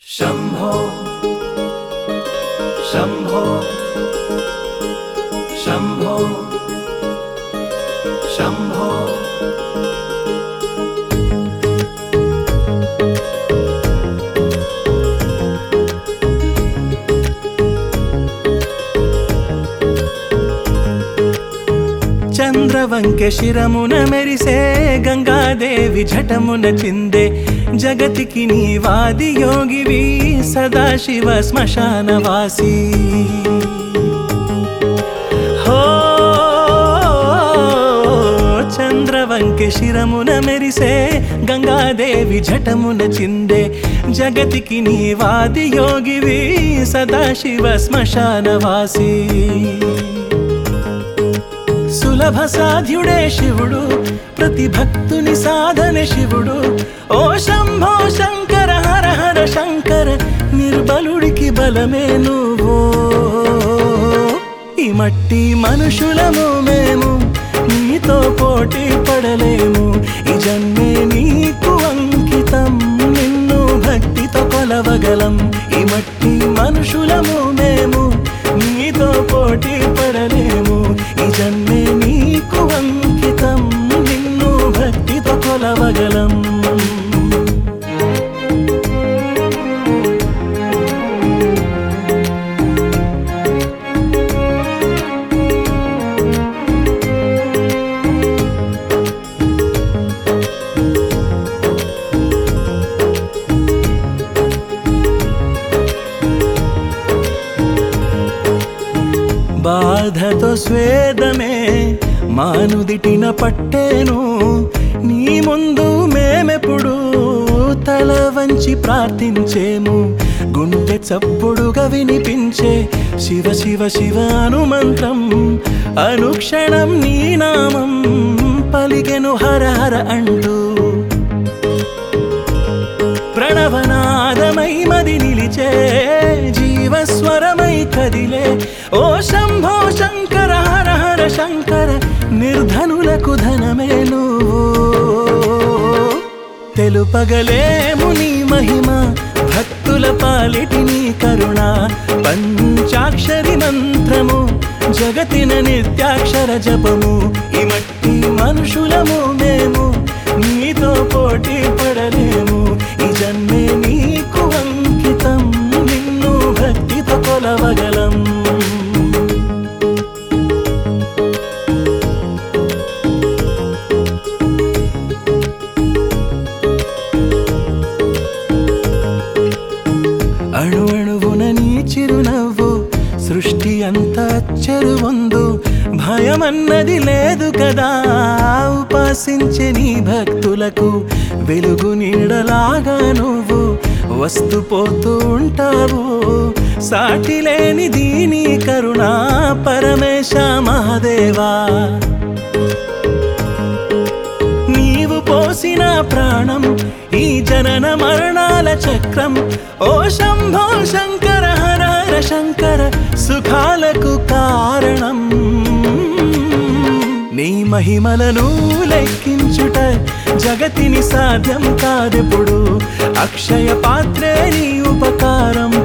शंभो शंभो शंभो शंभो చంద్రవంకె శిరమున మెరిసే గంగాదేవి జటమున చిందే జగతికి నీవాది యోగివి సదాశివ శ్మశానవాసి హో చంద్రవంకె శిరమున మెరిసే గంగాదేవి జటమున చిందే జగతికి నీవాది యోగివి సదాశివ శ్మశానవాసి సులభ సాధ్యుడే శివుడు ప్రతి భక్తుని సాధన శివుడు ఓ శంభో శంకర హర హర శంకర నిర్బలుడికి బలమే నువ్వు ఈ మట్టి మనుషులము మేము నీతో పోటీ పడలేము ఈ జన్మే నీకు అంకితం నిన్ను భక్తితో కొలవగలం ఈ మట్టి మనుషులము మేము నీతో పోటీ పడలేము ఈ జన్మే నీకు అంకితం నిన్ను భక్తితో కొలవగలం బాధతో స్వేదమే మానుదిటిన పట్టేను నీ ముందు మేమెప్పుడు తల వంచి ప్రార్థించేము గుండె చప్పుడుగా వినిపించే శివ శివ శివ అనుమంత్రం అనుక్షణం నీ నామం పలికెను హర హర అంటూ ప్రణవనాదమై మది నిలిచే జీవస్వరమై కదిలే ఓ శంభో శంకర హర హర శంకర నిర్ధనులకు ధనమే నువ్వు తెలుపగలేము నీ మహిమ భక్తుల పాలిటి నీ కరుణ పంచాక్షరి మంత్రము జగతిన నిత్యాక్షర జపము ఈ మట్టి మనుషులము మేము నీతో పోటీ పడలేము ఈ జన్మే నీకు అంకితం నిన్ను భక్తితో కొలవగలం అణు అణువున నీ చిరునవ్వు సృష్టి అంతా చెరువొందు భయమన్నది లేదు కదా ఉపాసించే నీ భక్తులకు వెలుగు నీడలాగా నువ్వు వస్తూ పోతూ ఉంటావు సాటి లేని దీని కరుణా పరమేశ మహాదేవా నీవు పోసిన ప్రాణం ఈ జనన మరణాల చక్రం ఓ శంభో శంకర హర హర శంకర సుఖాలకు కారణం నీ మహిమలను లెక్కించుట జగతిని సాధ్యం కాదెప్పుడు అక్షయ పాత్రే నీ ఉపకారం